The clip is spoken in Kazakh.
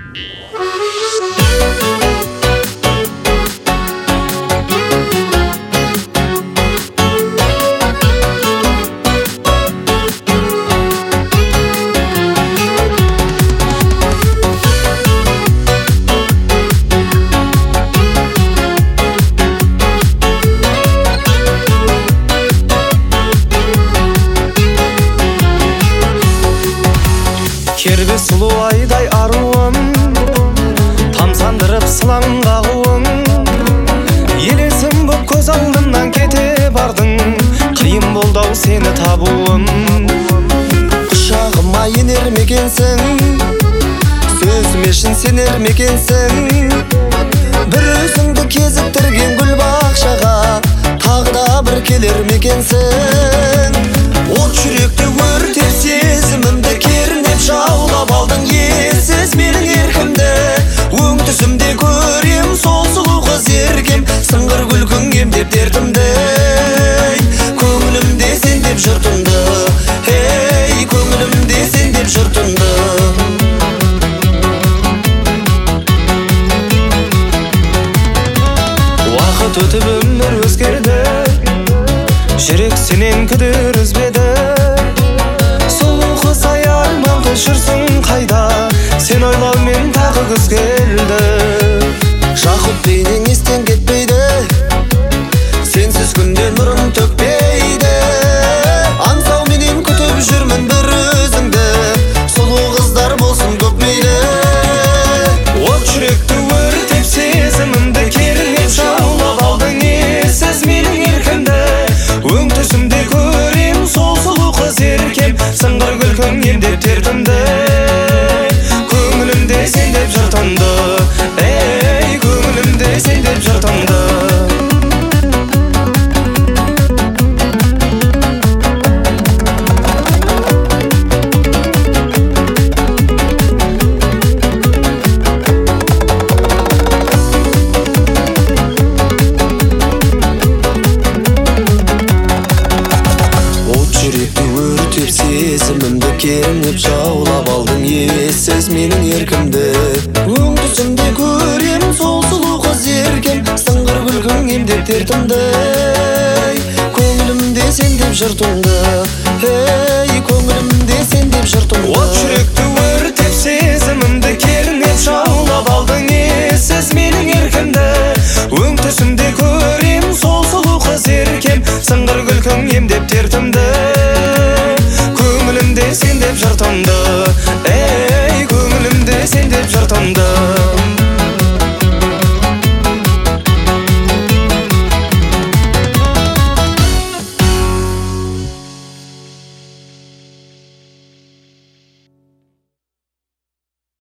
Кербез сұлу айдай аруым, тамсандырып сылаң қағуың, елесім боп көз алдымнан кете бардың, қиын болды-ау сені табуым. Құшағыма енер мекенсің, сөзіме шын сенер мекенсің, бір өзіңді кезіктірген гүл бақшаға тағы да бір келер мекенсің. От жүректі өртеп сезімімді кернеп жаулап алдың ессіз менің еркімді. Өң түсімде көрем сол сұлу қыз еркем, сыңғыр күлкің емдеп дертімді. Көңілімде сен деп жұртымды, ей көңілімде сен деп жұртымды. Уақыт өтіп өмір өзгерді, жүрек сенен күдер үзбеді. Сұлу қыз аяғынан жүрсің қайда, сен ойлаумен тағы күз келді. Жақұт бейнең естен кетпейді, сенсіз күнде нұрын төкпейді. Аңсауменен күтіп жүрмін бір өзіңді, сұлу қыздар болсын көп мейлі. От жүректі өртеп сезімімді кернеп жаулап алдың ессіз менің еркімді. Өң түсімде көрем сол сұлу қыз еркем, сыңғыр күлкің емдеп дертімді. Көңілімде сен деп жұртымды, ей көңілімде сен деп жұртымды. Жүректі өртеп сезімімді кернеп жаулап алдың ессіз менің еркімді. Өң түсімде көрем сол сұлу қыз еркем, сыңғыр күлкің емдеп дертімді. Көңілімде сен деп жұртымды, ей көңілімде сен деп жұртымды. От жүректі өртеп сезімімді кернеп жаулап алдың ессіз менің еркімді. Өң түсімде көрем сол сұлу қыз еркем, сыңғыр күлкің емдеп дертімді. Көңілімде сен деп жұртымды, ей көңілімде сен деп жұртымды.